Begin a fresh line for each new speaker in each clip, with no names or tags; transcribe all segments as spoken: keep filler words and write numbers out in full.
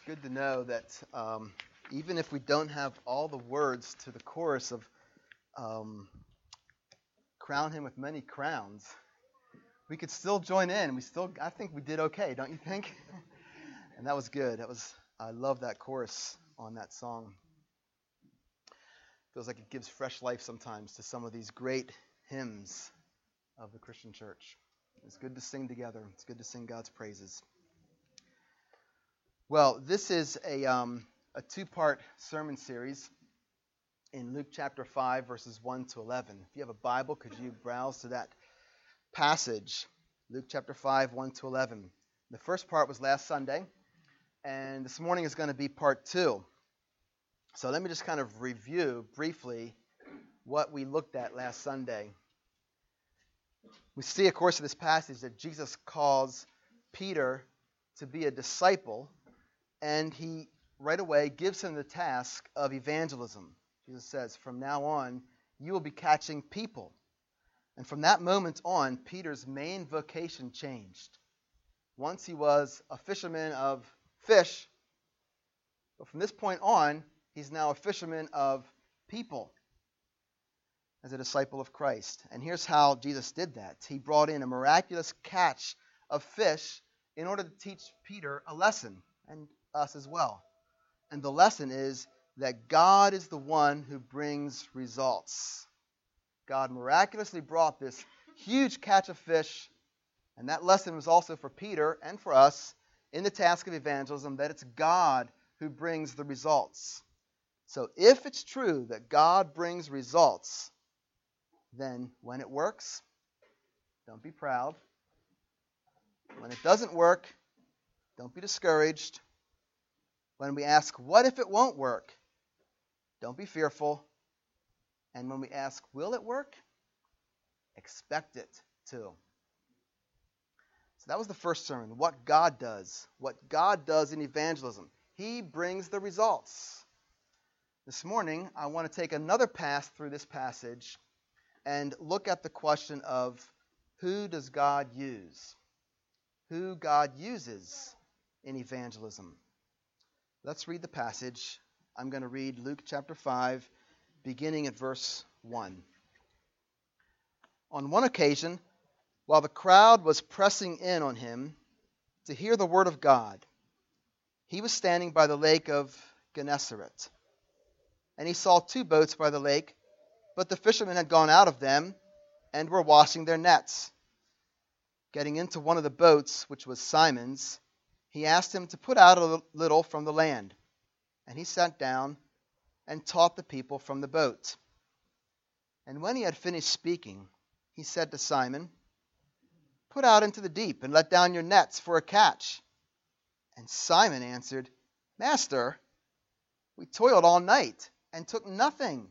good to know that um, even if we don't have all the words to the chorus of um, crown him with many crowns, we could still join in. We still, I think we did okay, don't you think? And that was good. That was, I love that chorus on that song. Feels like it gives fresh life sometimes to some of these great hymns of the Christian church. It's good to sing together. It's good to sing God's praises. Well, this is a um, a two-part sermon series in Luke chapter five, verses one to eleven. If you have a Bible, could you browse to that passage? Luke chapter five, one to eleven. The first part was last Sunday, and this morning is going to be part two. So let me just kind of review briefly what we looked at last Sunday. We see, of course, in this passage that Jesus calls Peter to be a disciple, and he right away gives him the task of evangelism. Jesus says, from now on, you will be catching people. And from that moment on, Peter's main vocation changed. Once he was a fisherman of fish, but from this point on, he's now a fisherman of people as a disciple of Christ. And here's how Jesus did that. He brought in a miraculous catch of fish in order to teach Peter a lesson, and us as well. And the lesson is that God is the one who brings results. God miraculously brought this huge catch of fish, and that lesson was also for Peter and for us in the task of evangelism, that it's God who brings the results. So if it's true that God brings results, then when it works, don't be proud. When it doesn't work, don't be discouraged. When we ask, what if it won't work? Don't be fearful. And when we ask, will it work? Expect it to. So that was the first sermon, what God does. What God does in evangelism. He brings the results. This morning, I want to take another pass through this passage and look at the question of who does God use? Who God uses in evangelism. Let's read the passage. I'm going to read Luke chapter five, beginning at verse one. On one occasion, while the crowd was pressing in on him to hear the word of God, he was standing by the lake of Gennesaret. And he saw two boats by the lake, but the fishermen had gone out of them and were washing their nets. Getting into one of the boats, which was Simon's, he asked him to put out a little from the land. And he sat down and taught the people from the boat. And when he had finished speaking, he said to Simon, "Put out into the deep and let down your nets for a catch." And Simon answered, "Master, we toiled all night and took nothing.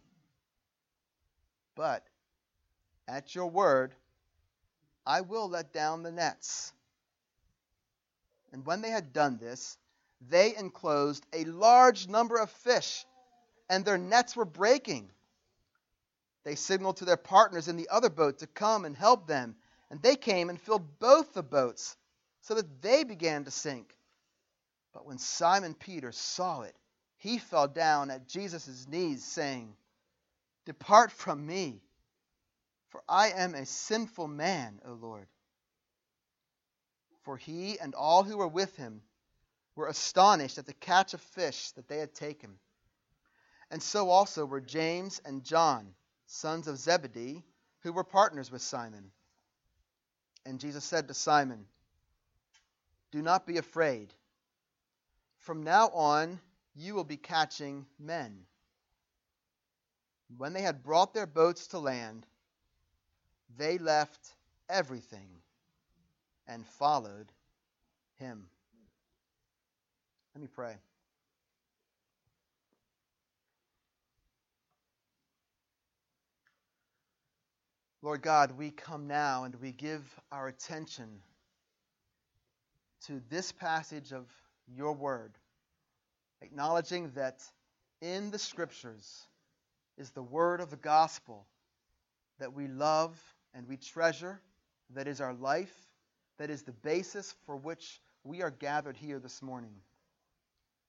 But at your word, I will let down the nets." And when they had done this, they enclosed a large number of fish, and their nets were breaking. They signaled to their partners in the other boat to come and help them, and they came and filled both the boats, so that they began to sink. But when Simon Peter saw it, he fell down at Jesus' knees, saying, "Depart from me, for I am a sinful man, O Lord." For he and all who were with him were astonished at the catch of fish that they had taken. And so also were James and John, sons of Zebedee, who were partners with Simon. And Jesus said to Simon, "Do not be afraid. From now on you will be catching men." When they had brought their boats to land, they left everything and followed him. Let me pray. Lord God, we come now and we give our attention to this passage of your word, acknowledging that in the Scriptures is the word of the gospel that we love and we treasure, that is our life, that is the basis for which we are gathered here this morning.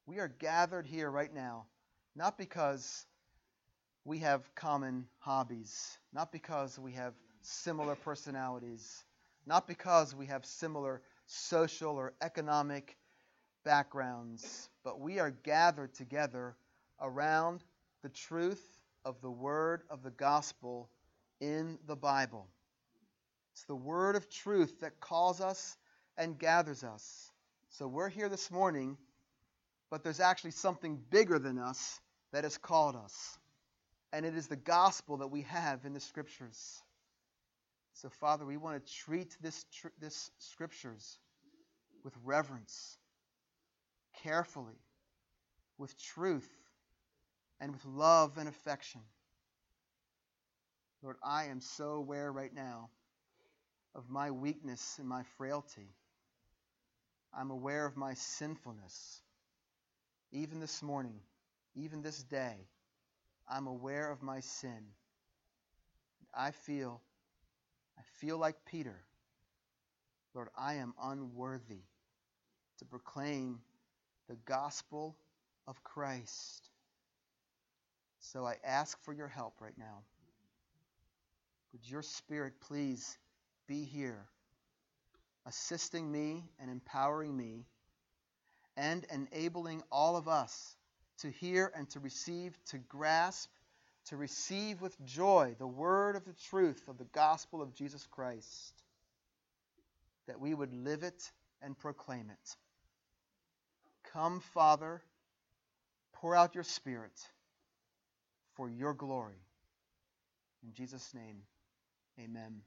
We are gathered here right now, not because we have common hobbies, not because we have similar personalities, not because we have similar social or economic backgrounds, but we are gathered together around the truth of the word of the gospel in the Bible. It's the word of truth that calls us and gathers us. So we're here this morning, but there's actually something bigger than us that has called us. And it is the gospel that we have in the Scriptures. So, Father, we want to treat this, tr- this Scriptures with reverence, carefully, with truth, and with love and affection. Lord, I am so aware right now of my weakness and my frailty. I'm aware of my sinfulness. Even this morning, even this day, I'm aware of my sin. I feel, I feel like Peter. Lord, I am unworthy to proclaim the gospel of Christ. So I ask for your help right now. Would your Spirit please be here, assisting me and empowering me, and enabling all of us to hear and to receive, to grasp, to receive with joy the word of the truth of the gospel of Jesus Christ, that we would live it and proclaim it. Come, Father, pour out your Spirit for your glory. In Jesus' name, amen.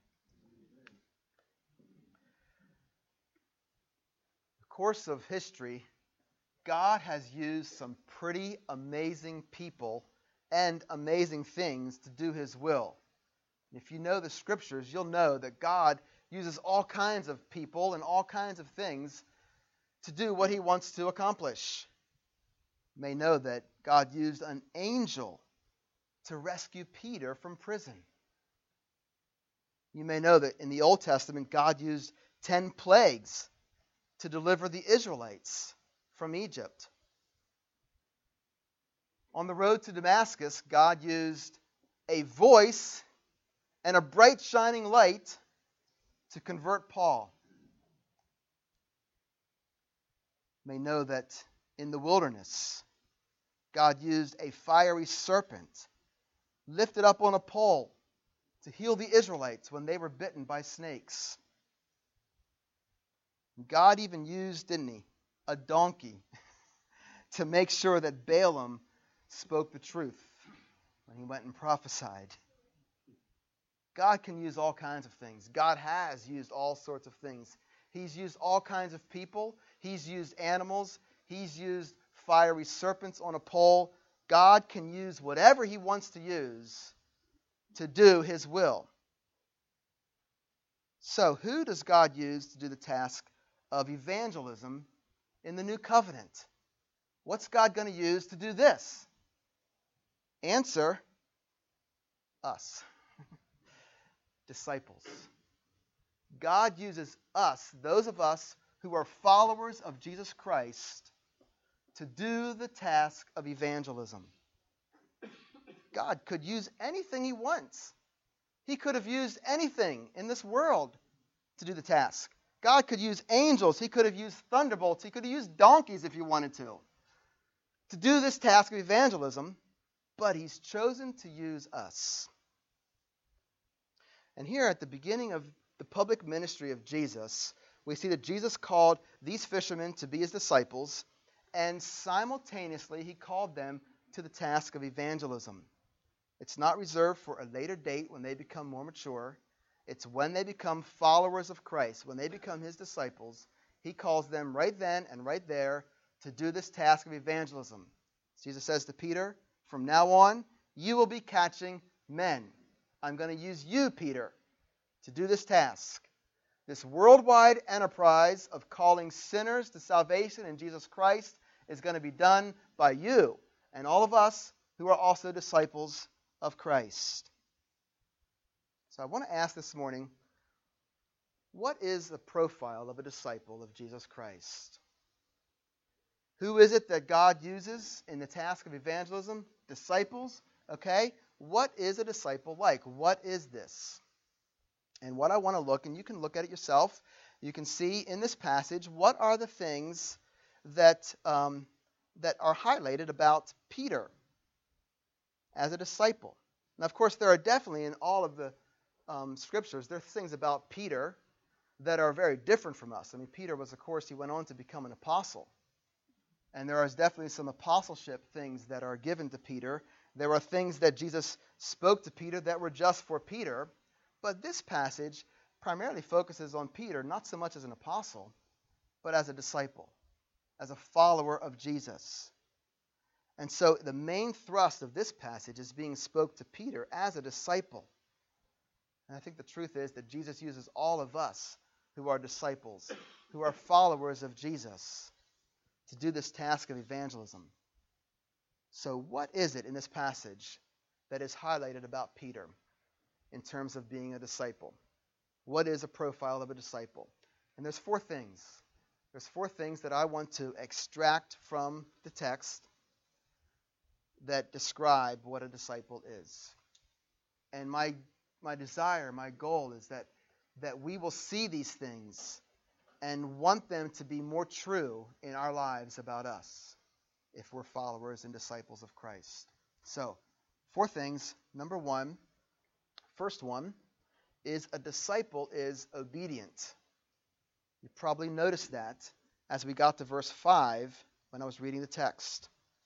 The course of history, God has used some pretty amazing people and amazing things to do His will. If you know the Scriptures, you'll know that God uses all kinds of people and all kinds of things to do what He wants to accomplish. You may know that God used an angel to rescue Peter from prison. You may know that in the Old Testament, God used ten plagues to deliver the Israelites from Egypt. On the road to Damascus, God used a voice and a bright shining light to convert Paul. You may know that in the wilderness, God used a fiery serpent lifted up on a pole to heal the Israelites when they were bitten by snakes. God even used, didn't He, a donkey to make sure that Balaam spoke the truth when he went and prophesied. God can use all kinds of things. God has used all sorts of things. He's used all kinds of people. He's used animals. He's used fiery serpents on a pole. God can use whatever He wants to use to do His will. So, who does God use to do the task of evangelism in the new covenant? What's God going to use to do this? Answer, us. Disciples. God uses us, those of us who are followers of Jesus Christ, to do the task of evangelism. God could use anything He wants. He could have used anything in this world to do the task. God could use angels. He could have used thunderbolts. He could have used donkeys if He wanted to, to do this task of evangelism, but He's chosen to use us. And here at the beginning of the public ministry of Jesus, we see that Jesus called these fishermen to be His disciples, and simultaneously He called them to the task of evangelism. It's not reserved for a later date when they become more mature. It's when they become followers of Christ, when they become His disciples, He calls them right then and right there to do this task of evangelism. Jesus says to Peter, from now on, you will be catching men. I'm going to use you, Peter, to do this task. This worldwide enterprise of calling sinners to salvation in Jesus Christ is going to be done by you and all of us who are also disciples of Christ. So I want to ask this morning, what is the profile of a disciple of Jesus Christ? Who is it that God uses in the task of evangelism? Disciples. Okay? What is a disciple like? What is this? And what I want to look, and you can look at it yourself, you can see in this passage, what are the things that, um, that are highlighted about Peter as a disciple. Now, of course, there are definitely in all of the um, scriptures, there are things about Peter that are very different from us. I mean, Peter was, of course, he went on to become an apostle. And there is definitely some apostleship things that are given to Peter. There are things that Jesus spoke to Peter that were just for Peter. But this passage primarily focuses on Peter, not so much as an apostle, but as a disciple, as a follower of Jesus. And so the main thrust of this passage is being spoke to Peter as a disciple. And I think the truth is that Jesus uses all of us who are disciples, who are followers of Jesus, to do this task of evangelism. So what is it in this passage that is highlighted about Peter in terms of being a disciple? What is a profile of a disciple? And there's four things. There's four things that I want to extract from the text that describe what a disciple is. And my my desire, my goal is that, that we will see these things and want them to be more true in our lives about us if we're followers and disciples of Christ. So, four things. Number one, first one, is a disciple is obedient. You probably noticed that as we got to verse five when I was reading the text.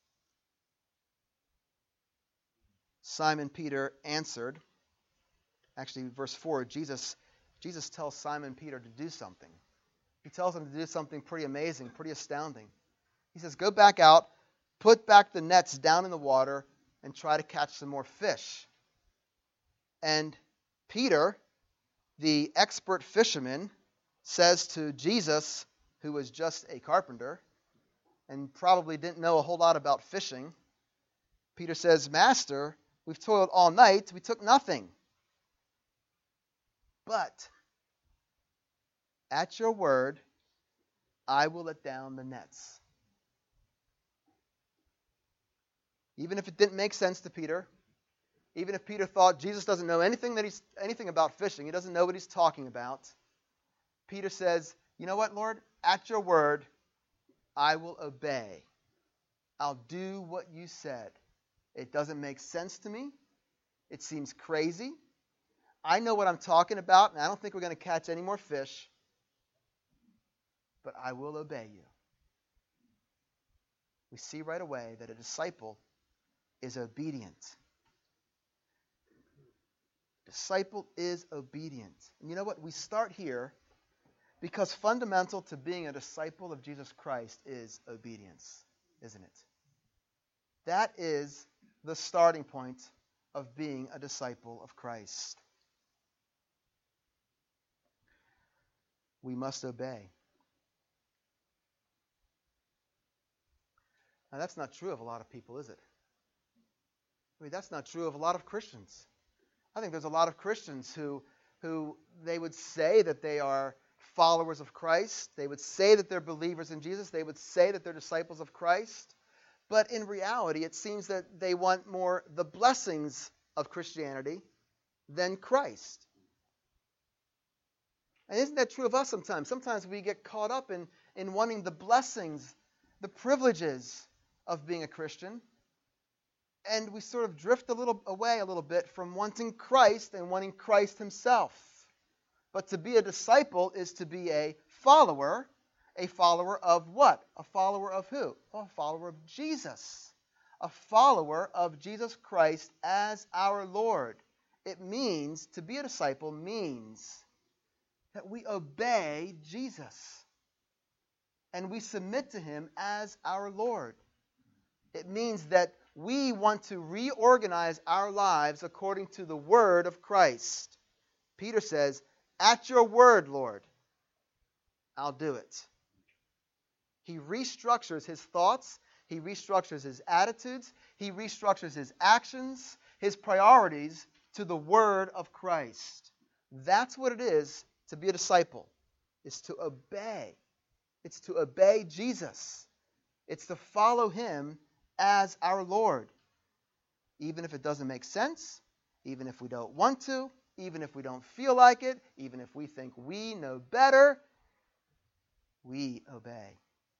Simon Peter answered. Actually, verse four, Jesus, Jesus tells Simon Peter to do something. He tells him to do something pretty amazing, pretty astounding. He says, go back out, put back the nets down in the water, and try to catch some more fish. And Peter, the expert fisherman, says to Jesus, who was just a carpenter and probably didn't know a whole lot about fishing, Peter says, Master, we've toiled all night, we took nothing. But at your word, I will let down the nets. Even if it didn't make sense to Peter, even if Peter thought Jesus doesn't know anything that he's anything about fishing, he doesn't know what he's talking about, Peter says, you know what, Lord? At your word, I will obey. I'll do what you said. It doesn't make sense to me. It seems crazy. I know what I'm talking about, and I don't think we're going to catch any more fish, but I will obey you. We see right away that a disciple is obedient. Disciple is obedient. And you know what? We start here because fundamental to being a disciple of Jesus Christ is obedience, isn't it? That is the starting point of being a disciple of Christ. We must obey. Now, that's not true of a lot of people, is it? I mean, that's not true of a lot of Christians. I think there's a lot of Christians who, who they would say that they are followers of Christ. They would say that they're believers in Jesus. They would say that they're disciples of Christ. But in reality, it seems that they want more the blessings of Christianity than Christ. And isn't that true of us sometimes? Sometimes we get caught up in, in wanting the blessings, the privileges of being a Christian. And we sort of drift a little away a little bit from wanting Christ and wanting Christ himself. But to be a disciple is to be a follower. A follower of what? A follower of who? Oh, a follower of Jesus. A follower of Jesus Christ as our Lord. It means, to be a disciple means that we obey Jesus. And we submit to him as our Lord. It means that we want to reorganize our lives according to the word of Christ. Peter says, at your word, Lord, I'll do it. He restructures his thoughts. He restructures his attitudes. He restructures his actions, his priorities to the word of Christ. That's what it is to be a disciple. It's to obey. It's to obey Jesus. It's to follow him as our Lord. Even if it doesn't make sense, even if we don't want to, even if we don't feel like it, even if we think we know better, we obey.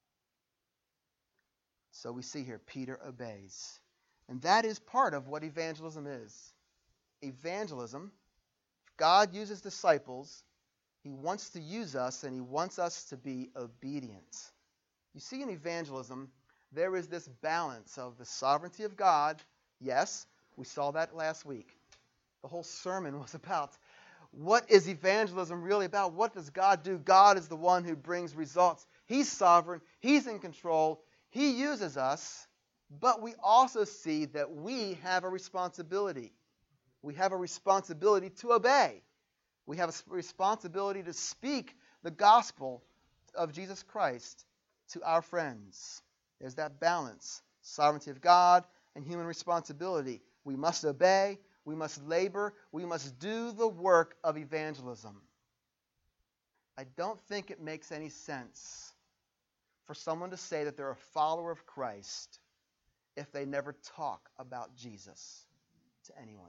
So we see here, Peter obeys. And that is part of what evangelism is. Evangelism, if God uses disciples, he wants to use us and he wants us to be obedient. You see, in evangelism, there is this balance of the sovereignty of God. Yes, we saw that last week. The whole sermon was about what is evangelism really about? What does God do? God is the one who brings results. He's sovereign. He's in control. He uses us. But we also see that we have a responsibility. We have a responsibility to obey. We have a responsibility to speak the gospel of Jesus Christ to our friends. There's that balance. Sovereignty of God and human responsibility. We must obey. We must labor. We must do the work of evangelism. I don't think it makes any sense for someone to say that they're a follower of Christ if they never talk about Jesus to anyone.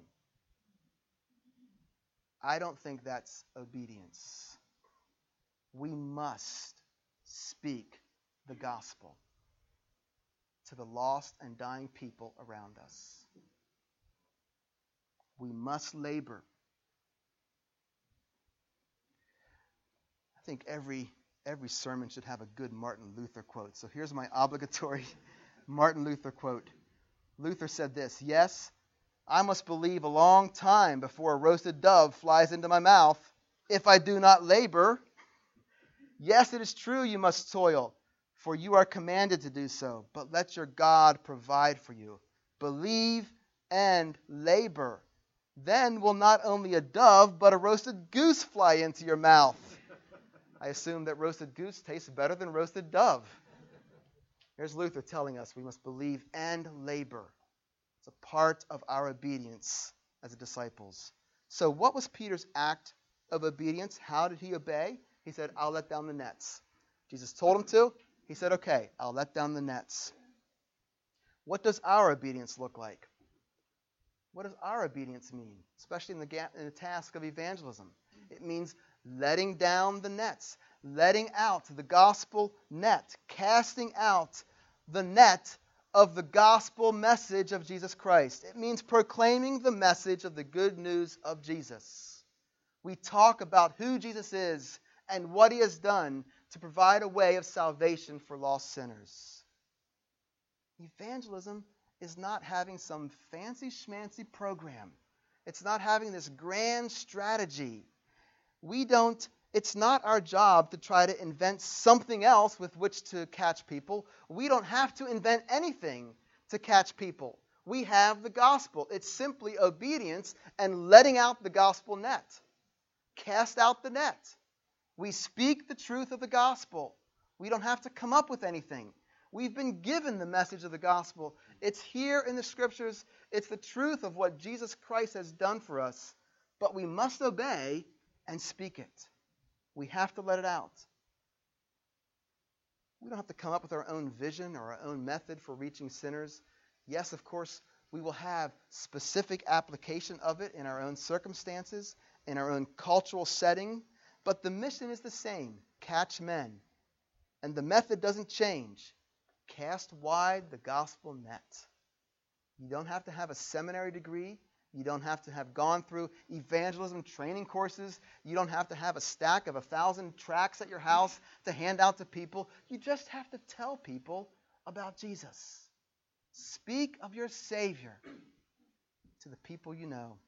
I don't think that's obedience. We must speak the gospel to the lost and dying people around us. We must labor. I think every every sermon should have a good Martin Luther quote. So here's my obligatory Martin Luther quote. Luther said this, "Yes, I must believe a long time before a roasted dove flies into my mouth if I do not labor. Yes, it is true you must toil, for you are commanded to do so, but let your God provide for you. Believe and labor. Then will not only a dove, but a roasted goose fly into your mouth." I assume that roasted goose tastes better than roasted dove. Here's Luther telling us we must believe and labor. It's a part of our obedience as disciples. So what was Peter's act of obedience? How did he obey? He said, "I'll let down the nets." Jesus told him to. He said, "Okay, I'll let down the nets." What does our obedience look like? What does our obedience mean, especially in the, ga- in the task of evangelism? It means letting down the nets, letting out the gospel net, casting out the net of the gospel message of Jesus Christ. It means proclaiming the message of the good news of Jesus. We talk about who Jesus is and what he has done to provide a way of salvation for lost sinners. Evangelism is not having some fancy schmancy program. It's not having this grand strategy. We don't, it's not our job to try to invent something else with which to catch people. We don't have to invent anything to catch people. We have the gospel. It's simply obedience and letting out the gospel net. Cast out the net. We speak the truth of the gospel. We don't have to come up with anything. We've been given the message of the gospel. It's here in the scriptures. It's the truth of what Jesus Christ has done for us. But we must obey and speak it. We have to let it out. We don't have to come up with our own vision or our own method for reaching sinners. Yes, of course, we will have specific application of it in our own circumstances, in our own cultural setting. But the mission is the same. Catch men. And the method doesn't change. Cast wide the gospel net. You don't have to have a seminary degree. You don't have to have gone through evangelism training courses. You don't have to have a stack of a thousand tracts at your house to hand out to people. You just have to tell people about Jesus. Speak of your Savior to the people you know.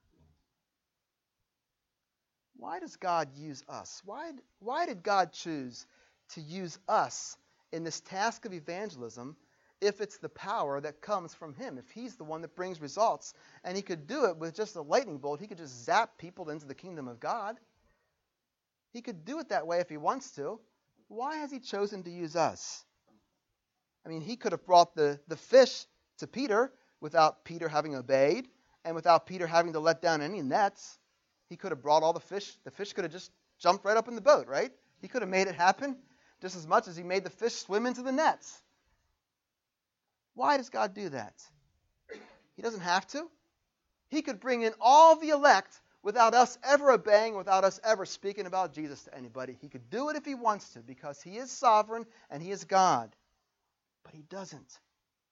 Why does God use us? Why, why did God choose to use us in this task of evangelism if it's the power that comes from him, if he's the one that brings results, and he could do it with just a lightning bolt? He could just zap people into the kingdom of God. He could do it that way if he wants to. Why has he chosen to use us? I mean, he could have brought the, the fish to Peter without Peter having obeyed and without Peter having to let down any nets. He could have brought all the fish. The fish could have just jumped right up in the boat, right? He could have made it happen just as much as he made the fish swim into the nets. Why does God do that? He doesn't have to. He could bring in all the elect without us ever obeying, without us ever speaking about Jesus to anybody. He could do it if he wants to, because he is sovereign and he is God. But he doesn't.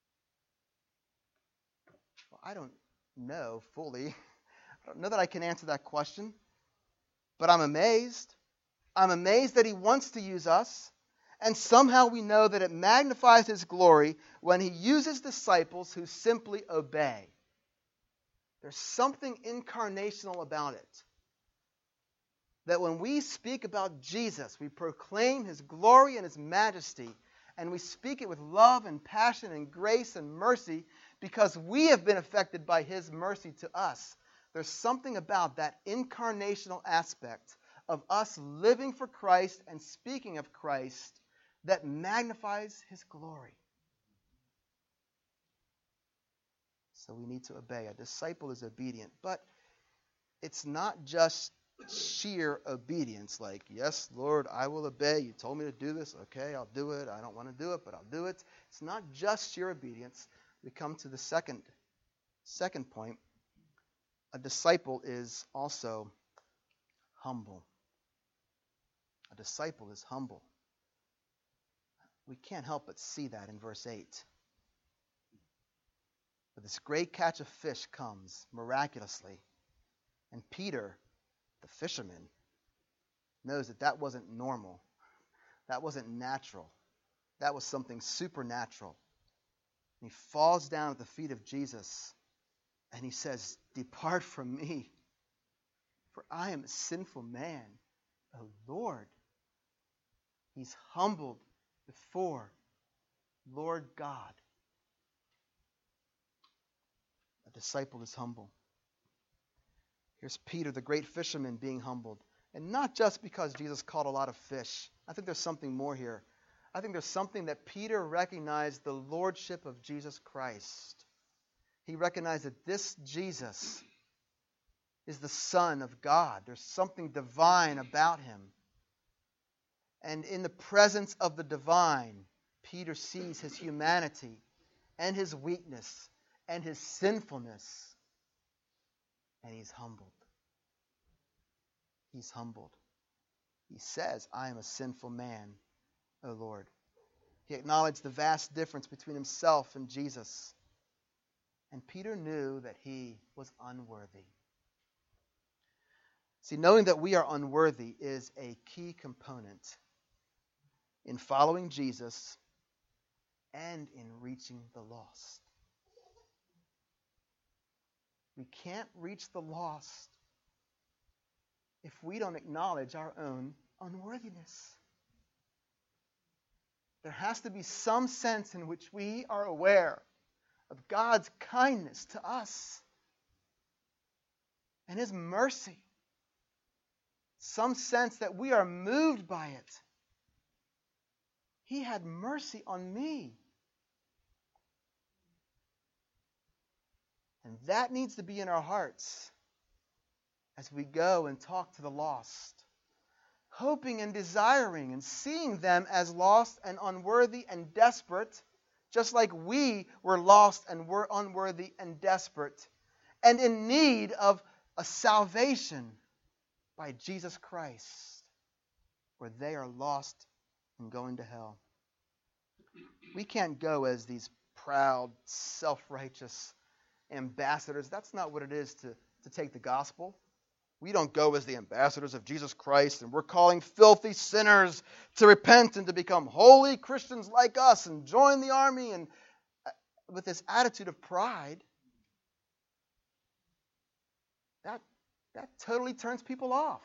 Well, I don't know fully. I don't know that I can answer that question. But I'm amazed. I'm amazed that he wants to use us. And somehow we know that it magnifies his glory when he uses disciples who simply obey. There's something incarnational about it. That when we speak about Jesus, we proclaim his glory and his majesty, and we speak it with love and passion and grace and mercy because we have been affected by his mercy to us. There's something about that incarnational aspect of us living for Christ and speaking of Christ that magnifies his glory. So we need to obey. A disciple is obedient. But it's not just sheer obedience, like, yes, Lord, I will obey. You told me to do this. Okay, I'll do it. I don't want to do it, but I'll do it. It's not just sheer obedience. We come to the second, second point. A disciple is also humble. A disciple is humble. We can't help but see that in verse eight. But this great catch of fish comes miraculously. And Peter, the fisherman, knows that that wasn't normal. That wasn't natural. That was something supernatural. And he falls down at the feet of Jesus and he says, "Depart from me, for I am a sinful man, O Lord." He's humbled before Lord God. A disciple is humble. Here's Peter, the great fisherman, being humbled. And not just because Jesus caught a lot of fish. I think there's something more here. I think there's something that Peter recognized the lordship of Jesus Christ. He recognized that this Jesus is the Son of God. There's something divine about him. And in the presence of the divine, Peter sees his humanity and his weakness and his sinfulness. And he's humbled. He's humbled. He says, "I am a sinful man, O Lord." He acknowledged the vast difference between himself and Jesus. And Peter knew that he was unworthy. See, knowing that we are unworthy is a key component in following Jesus and in reaching the lost. We can't reach the lost if we don't acknowledge our own unworthiness. There has to be some sense in which we are aware of God's kindness to us and his mercy. Some sense that we are moved by it. He had mercy on me. And that needs to be in our hearts as we go and talk to the lost, hoping and desiring and seeing them as lost and unworthy and desperate, just like we were lost and were unworthy and desperate, and in need of a salvation by Jesus Christ, where they are lost and going to hell. We can't go as these proud, self-righteous ambassadors. That's not what it is to, to take the gospel. We don't go as the ambassadors of Jesus Christ and we're calling filthy sinners to repent and to become holy Christians like us and join the army, and with this attitude of pride. That, that totally turns people off.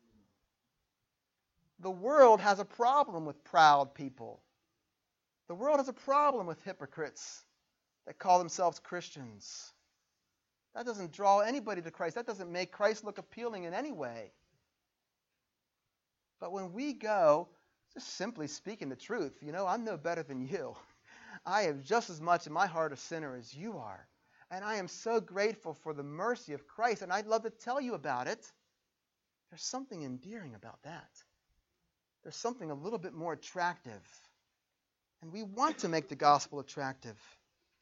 The world has a problem with proud people. The world has a problem with hypocrites that call themselves Christians. That doesn't draw anybody to Christ. That doesn't make Christ look appealing in any way. But when we go, just simply speaking the truth, you know, I'm no better than you. I am just as much in my heart a sinner as you are. And I am so grateful for the mercy of Christ, and I'd love to tell you about it. There's something endearing about that. There's something a little bit more attractive. And we want to make the gospel attractive.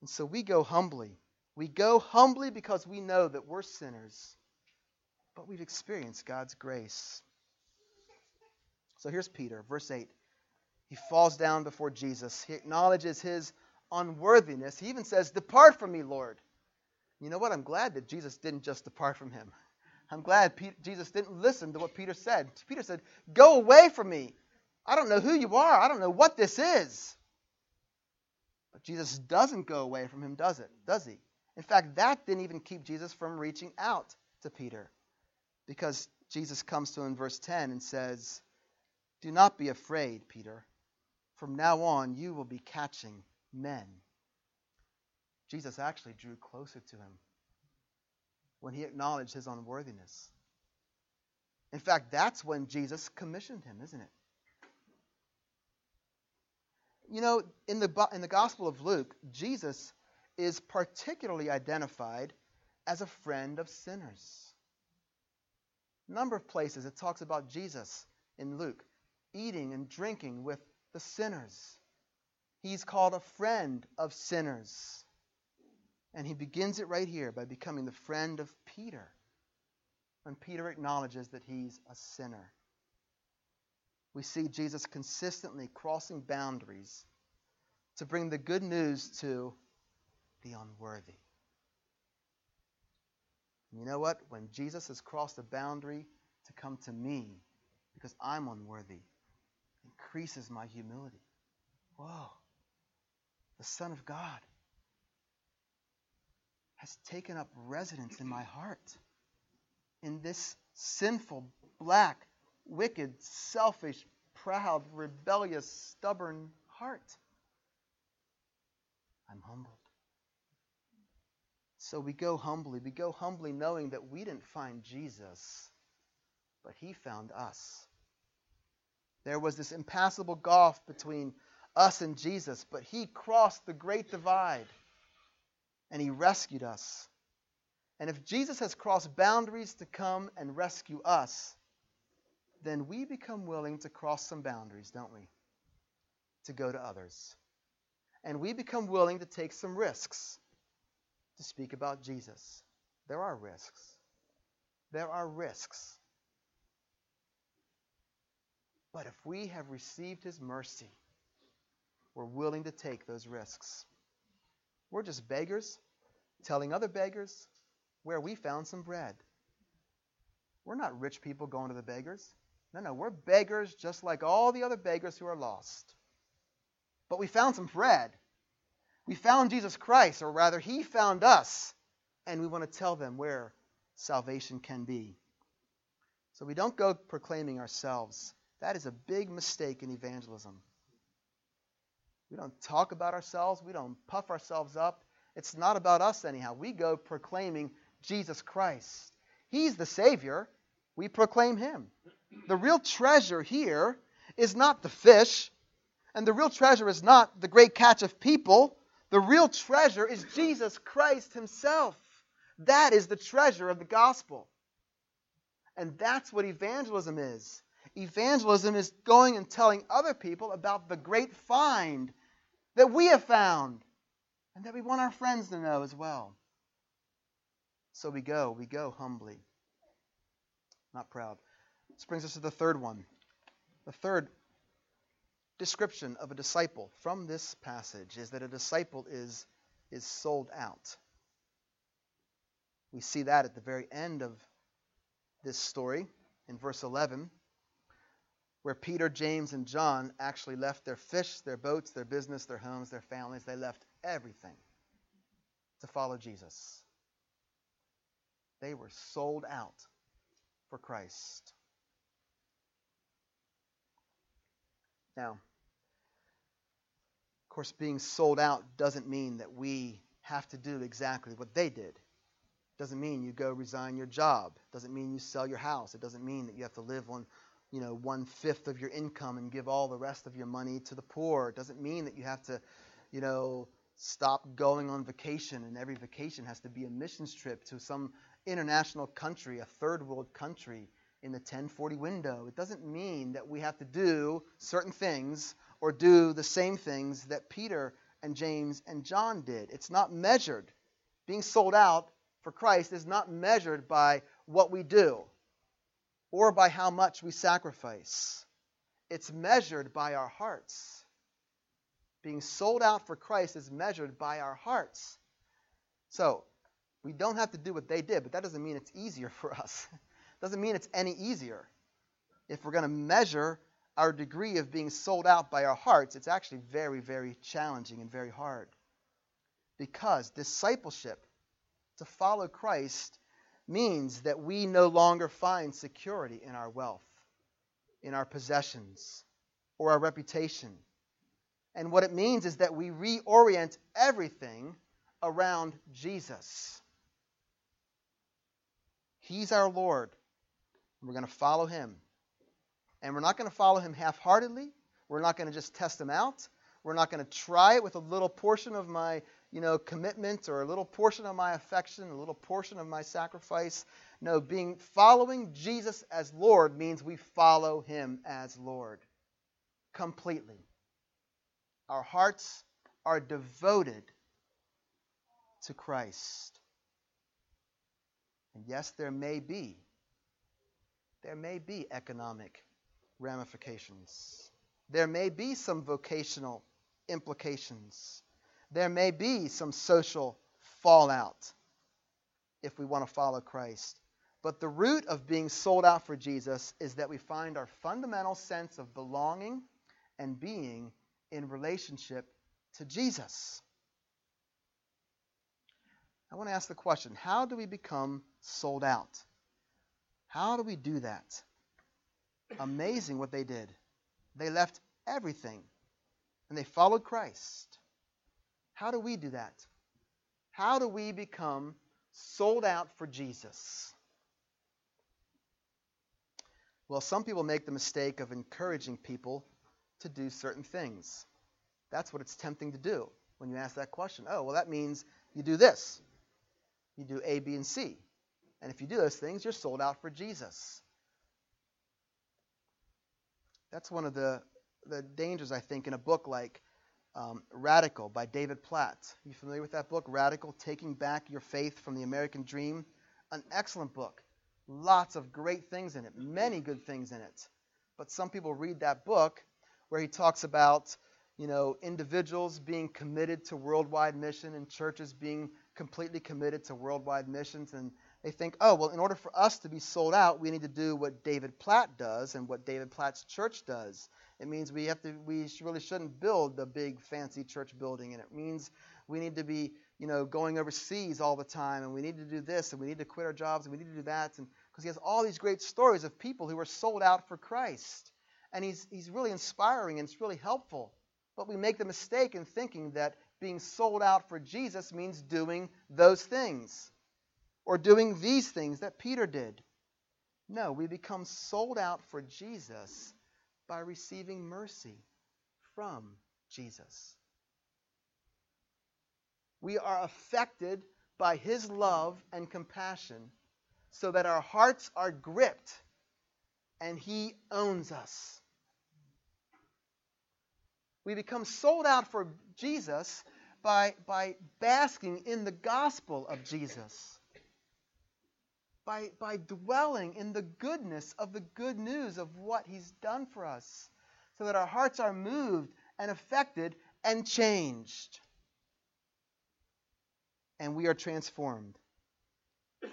And so we go humbly. We go humbly because we know that we're sinners, but we've experienced God's grace. So here's Peter, verse eight. He falls down before Jesus. He acknowledges his unworthiness. He even says, "Depart from me, Lord." You know what? I'm glad that Jesus didn't just depart from him. I'm glad Pe- Jesus didn't listen to what Peter said. Peter said, "Go away from me. I don't know who you are. I don't know what this is." But Jesus doesn't go away from him, does it? Does he? In fact, that didn't even keep Jesus from reaching out to Peter. Because Jesus comes to him in verse ten and says, "Do not be afraid, Peter. From now on, you will be catching men." Jesus actually drew closer to him when he acknowledged his unworthiness. In fact, that's when Jesus commissioned him, isn't it? You know, in the, in the Gospel of Luke, Jesus is particularly identified as a friend of sinners. A number of places it talks about Jesus in Luke eating and drinking with the sinners. He's called a friend of sinners. And he begins it right here by becoming the friend of Peter, when Peter acknowledges that he's a sinner. We see Jesus consistently crossing boundaries to bring the good news to the unworthy. And you know what? When Jesus has crossed a boundary to come to me because I'm unworthy, it increases my humility. Whoa! The Son of God has taken up residence in my heart. In this sinful, black, wicked, selfish, proud, rebellious, stubborn heart. I'm humbled. So we go humbly. We go humbly knowing that we didn't find Jesus, but he found us. There was this impassable gulf between us and Jesus, but he crossed the great divide and he rescued us. And if Jesus has crossed boundaries to come and rescue us, then we become willing to cross some boundaries, don't we? To go to others. And we become willing to take some risks to speak about Jesus. There are risks. There are risks. But if we have received his mercy, we're willing to take those risks. We're just beggars telling other beggars where we found some bread. We're not rich people going to the beggars. No, no, we're beggars just like all the other beggars who are lost. But we found some bread. We found Jesus Christ, or rather, he found us, and we want to tell them where salvation can be. So we don't go proclaiming ourselves. That is a big mistake in evangelism. We don't talk about ourselves. We don't puff ourselves up. It's not about us anyhow. We go proclaiming Jesus Christ. He's the Savior. We proclaim him. The real treasure here is not the fish, and the real treasure is not the great catch of people. The real treasure is Jesus Christ himself. That is the treasure of the gospel. And that's what evangelism is. Evangelism is going and telling other people about the great find that we have found and that we want our friends to know as well. So we go, we go humbly, not proud. This brings us to the third one. The third description of a disciple from this passage is that a disciple is, is sold out. We see that at the very end of this story in verse eleven, where Peter, James, and John actually left their fish, their boats, their business, their homes, their families. They left everything to follow Jesus. They were sold out for Christ. Now, of course, being sold out doesn't mean that we have to do exactly what they did. Doesn't mean you go resign your job. Doesn't mean you sell your house. It doesn't mean that you have to live on, you know, one-fifth of your income and give all the rest of your money to the poor. It doesn't mean that you have to, you know, stop going on vacation and every vacation has to be a missions trip to some international country, a third world country in the ten forty window. It doesn't mean that we have to do certain things or do the same things that Peter and James and John did. It's not measured. Being sold out for Christ is not measured by what we do or by how much we sacrifice. It's measured by our hearts. Being sold out for Christ is measured by our hearts. So, we don't have to do what they did, but that doesn't mean it's easier for us. It doesn't mean it's any easier. If we're going to measure our degree of being sold out by our hearts, it's actually very, very challenging and very hard. Because discipleship, to follow Christ, means that we no longer find security in our wealth, in our possessions, or our reputation. And what it means is that we reorient everything around Jesus. He's our Lord. We're going to follow him. And we're not going to follow him half-heartedly. We're not going to just test him out. We're not going to try it with a little portion of my, you know, commitment or a little portion of my affection, a little portion of my sacrifice. No, being following Jesus as Lord means we follow him as Lord completely. Our hearts are devoted to Christ. And yes, there may be, there may be economic ramifications. There may be some vocational implications. There may be some social fallout if we want to follow Christ. But the root of being sold out for Jesus is that we find our fundamental sense of belonging and being in relationship to Jesus. I want to ask the question, how do we become sold out? How do we do that? Amazing what they did. They left everything and they followed Christ. How do we do that? How do we become sold out for Jesus? Well, some people make the mistake of encouraging people to do certain things. That's what it's tempting to do when you ask that question. Oh, well, that means you do this. You do A, B, and C. And if you do those things, you're sold out for Jesus. That's one of the, the dangers, I think, in a book like um, Radical by David Platt. Are you familiar with that book, Radical, Taking Back Your Faith from the American Dream? An excellent book. Lots of great things in it, many good things in it. But some people read that book where he talks about, you know, individuals being committed to worldwide mission and churches being completely committed to worldwide missions, and they think, oh, well, in order for us to be sold out, we need to do what David Platt does and what David Platt's church does. It means we have to, we really shouldn't build the big fancy church building, and it means we need to be, you know, going overseas all the time, and we need to do this, and we need to quit our jobs, and we need to do that, and because he has all these great stories of people who were sold out for Christ, and he's he's really inspiring and it's really helpful. But we make the mistake in thinking that being sold out for Jesus means doing those things or doing these things that Peter did. No, we become sold out for Jesus by receiving mercy from Jesus. We are affected by his love and compassion so that our hearts are gripped and he owns us. We become sold out for Jesus by, by basking in the gospel of Jesus. By, by dwelling in the goodness of the good news of what he's done for us. So that our hearts are moved and affected and changed. And we are transformed. You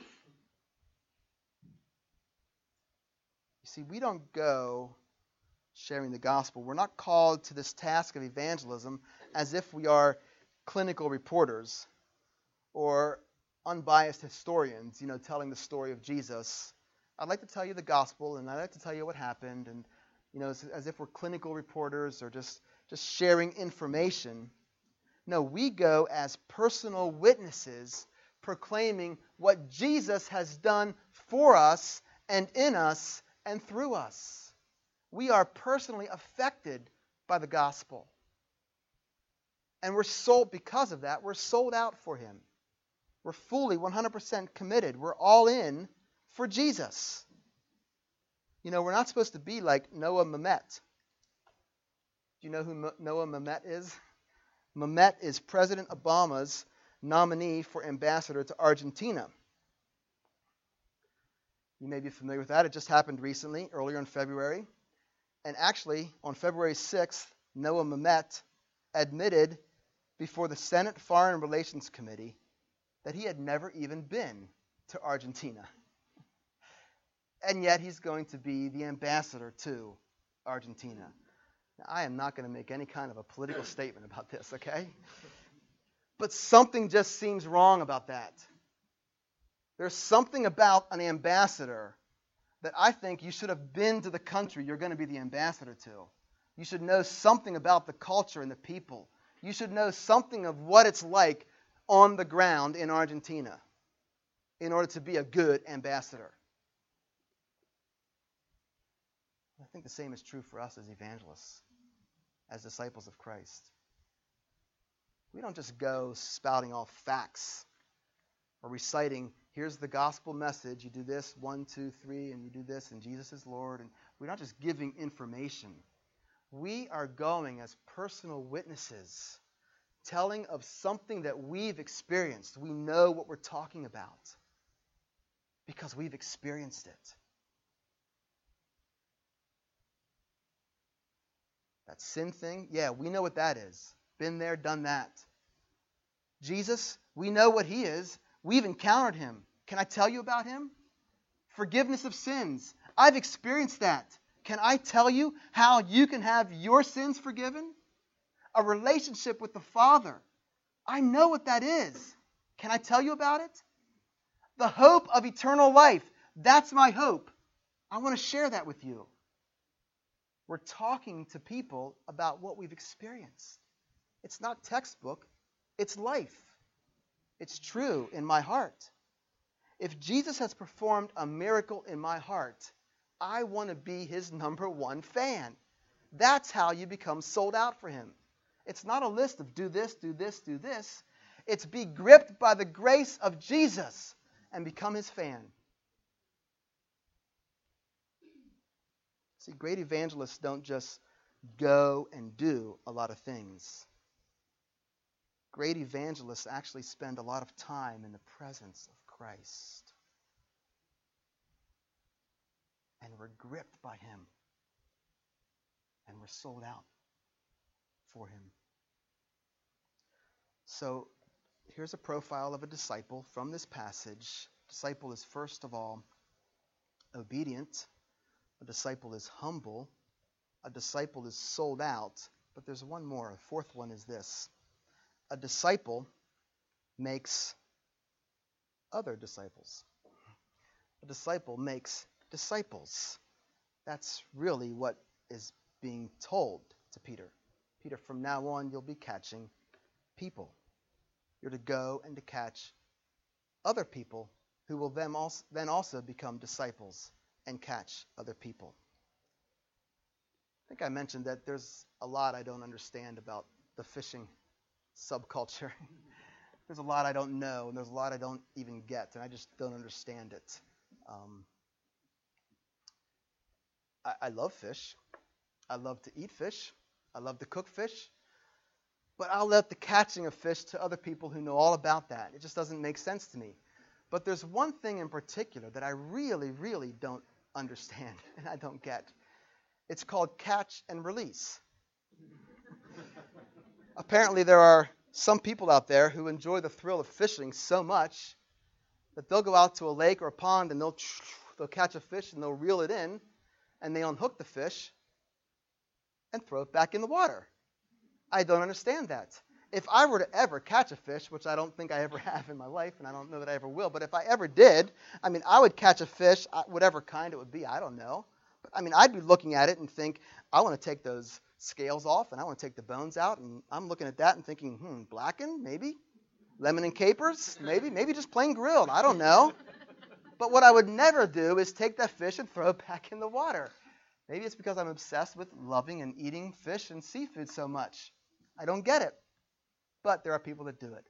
see, we don't go sharing the gospel. We're not called to this task of evangelism as if we are clinical reporters or unbiased historians, you know, telling the story of Jesus. I'd like to tell you the gospel, and I'd like to tell you what happened, and, you know, as, as if we're clinical reporters or just, just sharing information. No, we go as personal witnesses proclaiming what Jesus has done for us and in us and through us. We are personally affected by the gospel. And we're sold, because of that, we're sold out for him. We're fully one hundred percent committed. We're all in for Jesus. You know, we're not supposed to be like Noah Mehmet. Do you know who Noah Mehmet is? Mehmet is President Obama's nominee for ambassador to Argentina. You may be familiar with that. It just happened recently, earlier in February. And actually, on February sixth, Noah Mehmet admitted before the Senate Foreign Relations Committee that he had never even been to Argentina. And yet he's going to be the ambassador to Argentina. Now, I am not going to make any kind of a political statement about this, okay? But something just seems wrong about that. There's something about an ambassador that I think you should have been to the country you're going to be the ambassador to. You should know something about the culture and the people. You should know something of what it's like on the ground in Argentina in order to be a good ambassador. I think the same is true for us as evangelists, as disciples of Christ. We don't just go spouting off facts or reciting, here's the gospel message, you do this, one, two, three, and you do this, and Jesus is Lord. And we're not just giving information. We are going as personal witnesses, telling of something that we've experienced. We know what we're talking about because we've experienced it. That sin thing, yeah, we know what that is. Been there, done that. Jesus, we know what he is. We've encountered him. Can I tell you about him? Forgiveness of sins. I've experienced that. Can I tell you how you can have your sins forgiven? A relationship with the Father. I know what that is. Can I tell you about it? The hope of eternal life. That's my hope. I want to share that with you. We're talking to people about what we've experienced. It's not textbook. It's life. It's true in my heart. If Jesus has performed a miracle in my heart, I want to be his number one fan. That's how you become sold out for him. It's not a list of do this, do this, do this. It's be gripped by the grace of Jesus and become his fan. See, great evangelists don't just go and do a lot of things. Great evangelists actually spend a lot of time in the presence of Christ. And we're gripped by him. And we're sold out for him. So, here's a profile of a disciple from this passage. Disciple is first of all obedient. A disciple is humble. A disciple is sold out. But there's one more. A fourth one is this. A disciple makes other disciples. A disciple makes disciples. That's really what is being told to Peter. Peter, from now on, you'll be catching people. You're to go and to catch other people who will then also, then also become disciples and catch other people. I think I mentioned that there's a lot I don't understand about the fishing subculture. There's a lot I don't know, and there's a lot I don't even get, and I just don't understand it. Um, I, I love fish. I love to eat fish. I love to cook fish. But I'll let the catching of fish to other people who know all about that. It just doesn't make sense to me. But there's one thing in particular that I really, really don't understand, and I don't get. It's called catch and release. Apparently there are some people out there who enjoy the thrill of fishing so much that they'll go out to a lake or a pond and they'll they'll catch a fish and they'll reel it in and they unhook the fish and throw it back in the water. I don't understand that. If I were to ever catch a fish, which I don't think I ever have in my life, and I don't know that I ever will, but if I ever did, I mean, I would catch a fish, whatever kind it would be, I don't know. But I mean, I'd be looking at it and think, I want to take those scales off, and I want to take the bones out, and I'm looking at that and thinking, hmm, blackened, maybe? Lemon and capers, maybe? Maybe just plain grilled, I don't know. But what I would never do is take that fish and throw it back in the water. Maybe it's because I'm obsessed with loving and eating fish and seafood so much. I don't get it. But there are people that do it.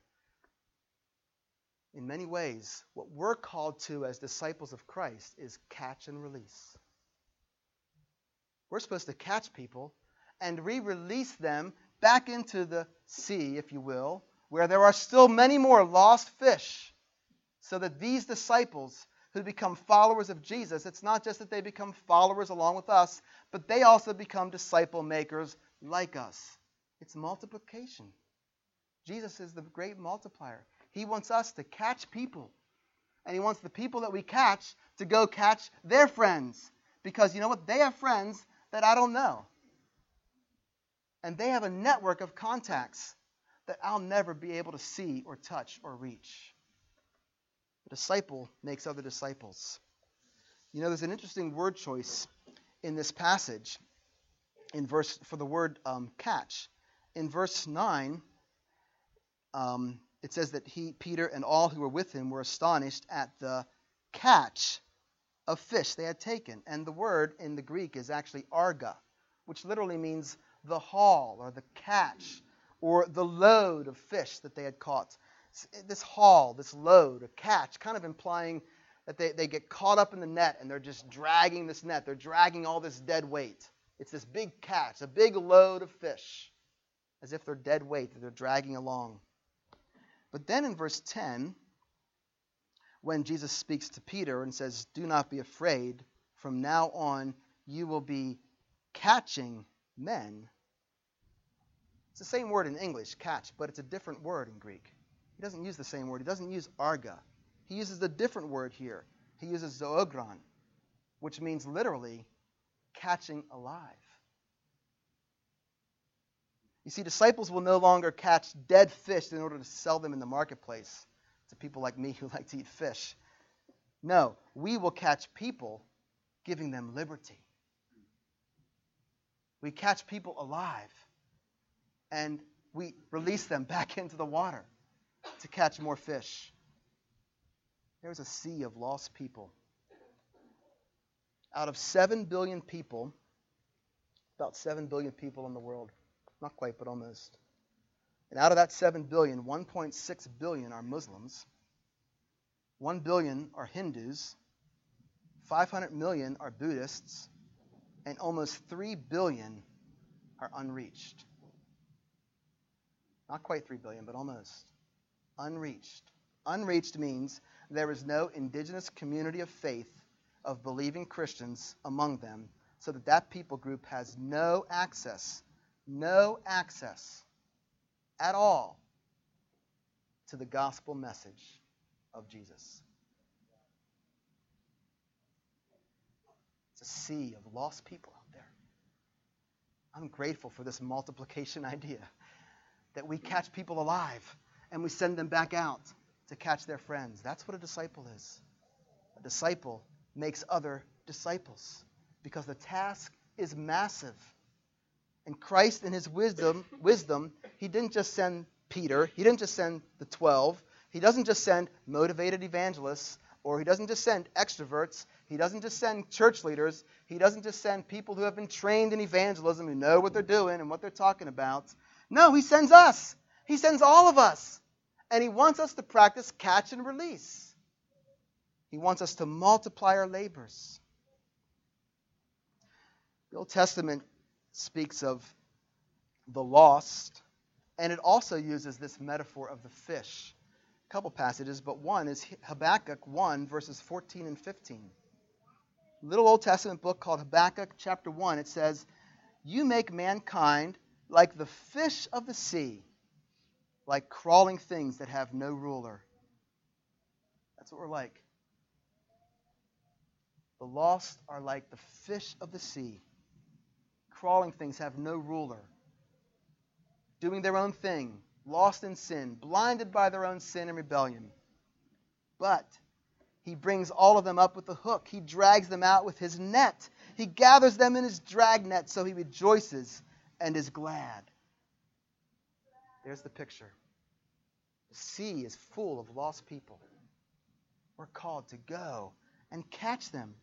In many ways, what we're called to as disciples of Christ is catch and release. We're supposed to catch people and re-release them back into the sea, if you will, where there are still many more lost fish, so that these disciples who become followers of Jesus, it's not just that they become followers along with us, but they also become disciple makers like us. It's multiplication. Jesus is the great multiplier. He wants us to catch people. And he wants the people that we catch to go catch their friends. Because you know what? They have friends that I don't know. And they have a network of contacts that I'll never be able to see or touch or reach. The disciple makes other disciples. You know, there's an interesting word choice in this passage in verse for the word um, catch. In verse nine, um, it says that he, Peter, and all who were with him were astonished at the catch of fish they had taken. And the word in the Greek is actually arga, which literally means the haul or the catch or the load of fish that they had caught. This haul, this load, a catch, kind of implying that they, they get caught up in the net and they're just dragging this net. They're dragging all this dead weight. It's this big catch, a big load of fish, as if they're dead weight that they're dragging along. But then in verse ten, when Jesus speaks to Peter and says, "Do not be afraid. From now on you will be catching men." It's the same word in English, catch, but it's a different word in Greek. He doesn't use the same word. He doesn't use arga. He uses a different word here. He uses zoogron, which means literally catching alive. You see, disciples will no longer catch dead fish in order to sell them in the marketplace to people like me who like to eat fish. No, we will catch people giving them liberty. We catch people alive and we release them back into the water to catch more fish. There's a sea of lost people. Out of seven billion people, about seven billion people in the world, not quite, but almost. And out of that seven billion, one point six billion are Muslims, one billion are Hindus, five hundred million are Buddhists, and almost three billion are unreached. Not quite three billion, but almost. Unreached. Unreached means there is no indigenous community of faith of believing Christians among them, so that that people group has no access, no access at all to the gospel message of Jesus. It's a sea of lost people out there. I'm grateful for this multiplication idea, that we catch people alive and we send them back out to catch their friends. That's what a disciple is. A disciple makes other disciples because the task is massive. And Christ, in his wisdom, wisdom, he didn't just send Peter. He didn't just send the twelve. He doesn't just send motivated evangelists, or he doesn't just send extroverts. He doesn't just send church leaders. He doesn't just send people who have been trained in evangelism, who know what they're doing and what they're talking about. No, he sends us. He sends all of us. And he wants us to practice catch and release. He wants us to multiply our labors. The Old Testament speaks of the lost, and it also uses this metaphor of the fish. A couple passages, but one is Habakkuk one, verses fourteen and fifteen. A little Old Testament book called Habakkuk chapter one. It says, "You make mankind like the fish of the sea, like crawling things that have no ruler." That's what we're like. The lost are like the fish of the sea. Crawling things have no ruler. Doing their own thing, lost in sin, blinded by their own sin and rebellion. But he brings all of them up with a hook. He drags them out with his net. He gathers them in his drag net, so he rejoices and is glad. There's the picture. The sea is full of lost people. We're called to go and catch them.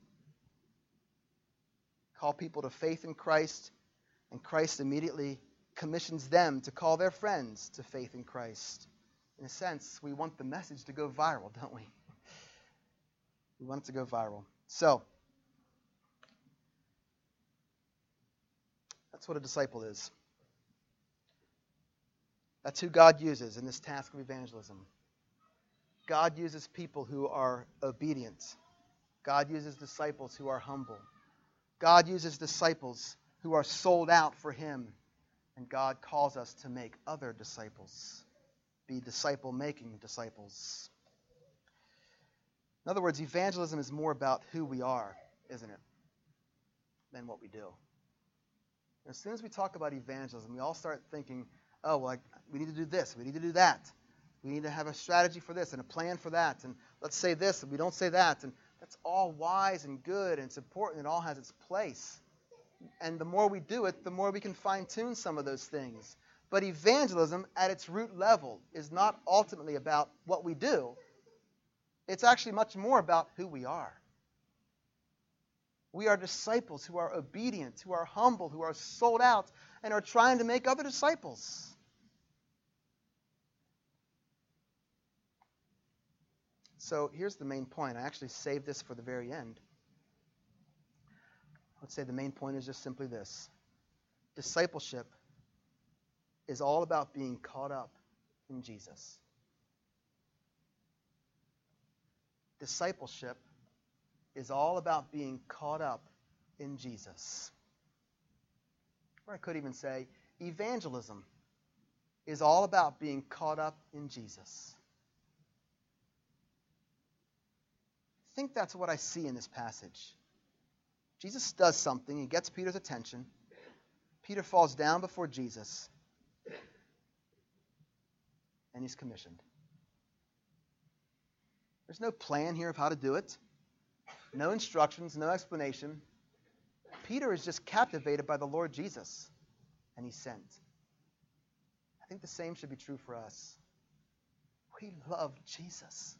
Call people to faith in Christ, and Christ immediately commissions them to call their friends to faith in Christ. In a sense, we want the message to go viral, don't we? We want it to go viral. So, that's what a disciple is. That's who God uses in this task of evangelism. God uses people who are obedient. God uses disciples who are humble. God uses disciples who are sold out for Him. And God calls us to make other disciples. Be disciple-making disciples. In other words, evangelism is more about who we are, isn't it, than what we do. As soon as we talk about evangelism, we all start thinking, oh, well, I, we need to do this, we need to do that. We need to have a strategy for this and a plan for that. And let's say this and we don't say that. And that's all wise and good and it's important. It all has its place. And the more we do it, the more we can fine-tune some of those things. But evangelism at its root level is not ultimately about what we do. It's actually much more about who we are. We are disciples who are obedient, who are humble, who are sold out, and are trying to make other disciples. So here's the main point. I actually saved this for the very end. Let's say the main point is just simply this. Discipleship is all about being caught up in Jesus. Discipleship is all about being caught up in Jesus. Or I could even say evangelism is all about being caught up in Jesus. I think that's what I see in this passage. Jesus does something. He gets Peter's attention. Peter falls down before Jesus. And he's commissioned. There's no plan here of how to do it. No instructions, no explanation. Peter is just captivated by the Lord Jesus. And he's sent. I think the same should be true for us. We love Jesus.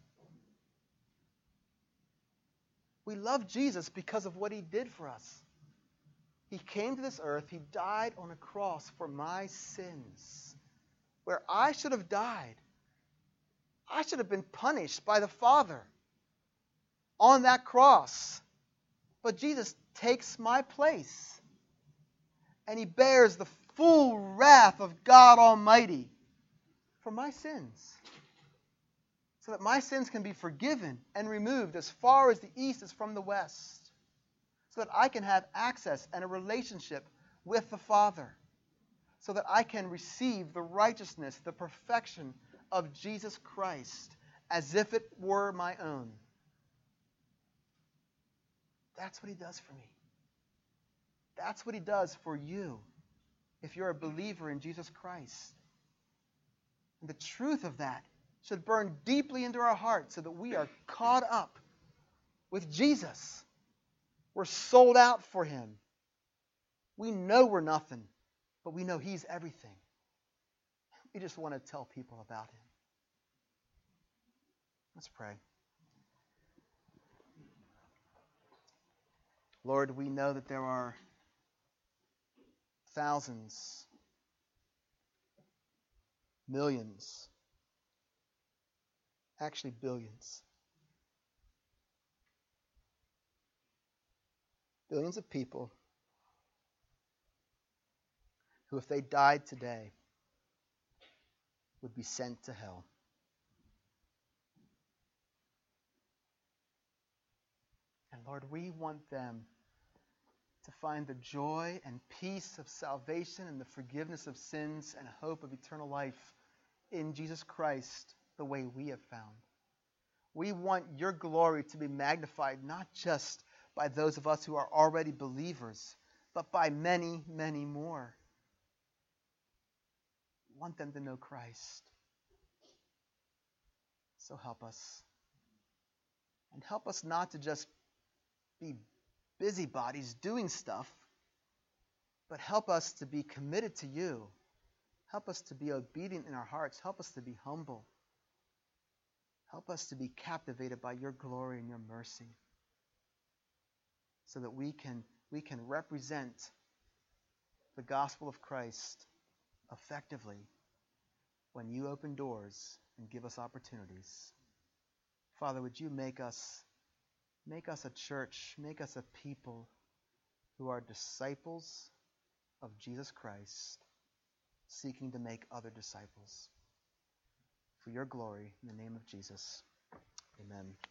We love Jesus because of what He did for us. He came to this earth. He died on a cross for my sins. Where I should have died. I should have been punished by the Father on that cross. But Jesus takes my place. And He bears the full wrath of God Almighty for my sins. So that my sins can be forgiven and removed as far as the east is from the west. So that I can have access and a relationship with the Father. So that I can receive the righteousness, the perfection of Jesus Christ as if it were my own. That's what He does for me. That's what He does for you if you're a believer in Jesus Christ. And the truth of that should burn deeply into our hearts so that we are caught up with Jesus. We're sold out for Him. We know we're nothing, but we know He's everything. We just want to tell people about Him. Let's pray. Lord, we know that there are thousands, millions, actually billions, billions of people who, if they died today, would be sent to hell. And Lord, we want them to find the joy and peace of salvation and the forgiveness of sins and hope of eternal life in Jesus Christ the way we have found. We want Your glory to be magnified not just by those of us who are already believers, but by many, many more. We want them to know Christ. So help us. And help us not to just be busybodies doing stuff, but help us to be committed to You. Help us to be obedient in our hearts. Help us to be humble. Help us to be captivated by Your glory and Your mercy so that we can, we can represent the gospel of Christ effectively when You open doors and give us opportunities. Father, would You make us Make us a church, make us a people who are disciples of Jesus Christ, seeking to make other disciples. For your glory, in the name of Jesus, amen.